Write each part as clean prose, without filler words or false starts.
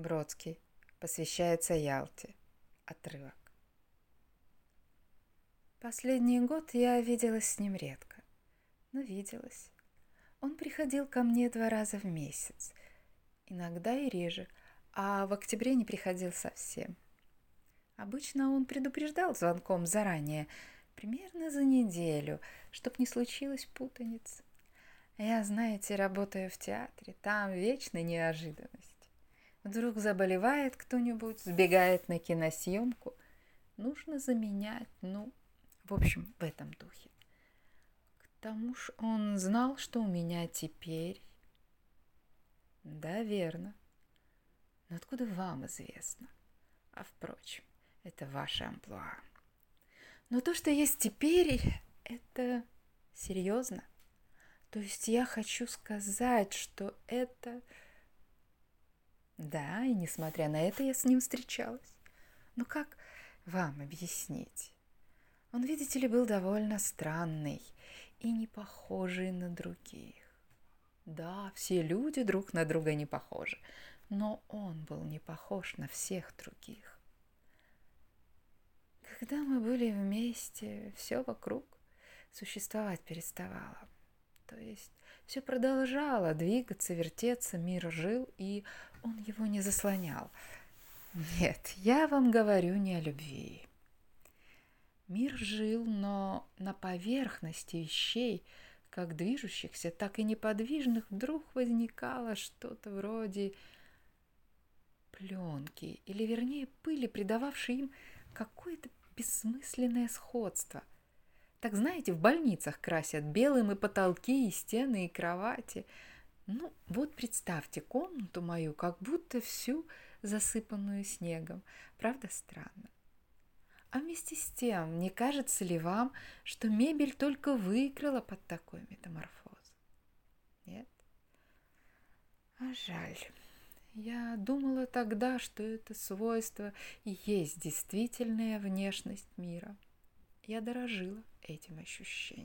Бродский. Посвящается Ялте. Отрывок. Последний год я виделась с ним редко, но виделась. Он приходил ко мне 2 раза в месяц, иногда и реже, а в октябре не приходил совсем. Обычно он предупреждал звонком заранее, примерно за неделю, чтоб не случилось путаницы. Я, знаете, работаю в театре, там вечная неожиданность. Вдруг заболевает кто-нибудь, сбегает на киносъемку. Нужно заменять, в общем, в этом духе. К тому ж он знал, что у меня теперь... Да, верно. Но откуда вам известно? А впрочем, это ваше амплуа. Но то, что есть теперь, это серьезно. То есть я хочу сказать, что это... Да, и несмотря на это я с ним встречалась. Но как вам объяснить? Он, видите ли, был довольно странный и не похожий на других. Да, все люди друг на друга не похожи, но он был не похож на всех других. Когда мы были вместе, все вокруг существовать переставало. То есть все продолжало двигаться, вертеться, мир жил, и он его не заслонял. Нет, я вам говорю не о любви. Мир жил, но на поверхности вещей, как движущихся, так и неподвижных, вдруг возникало что-то вроде пленки, или вернее пыли, придававшей им какое-то бессмысленное сходство. Так знаете, в больницах красят белым и потолки, и стены, и кровати. Вот представьте комнату мою, как будто всю засыпанную снегом. Правда, странно? А вместе с тем, не кажется ли вам, что мебель только выиграла под такой метаморфоз? Нет? А жаль. Я думала тогда, что это свойство и есть действительная внешность мира. Я дорожила этим ощущением.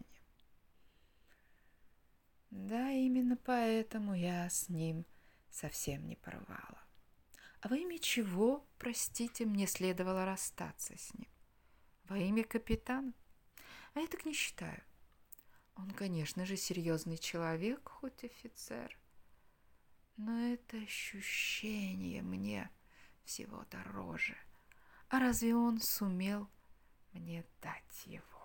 Да, именно поэтому я с ним совсем не порвала. А во имя чего, простите, мне следовало расстаться с ним? Во имя капитана? А я так не считаю. Он, конечно же, серьезный человек, хоть офицер. Но это ощущение мне всего дороже. А разве он сумел мне дать его?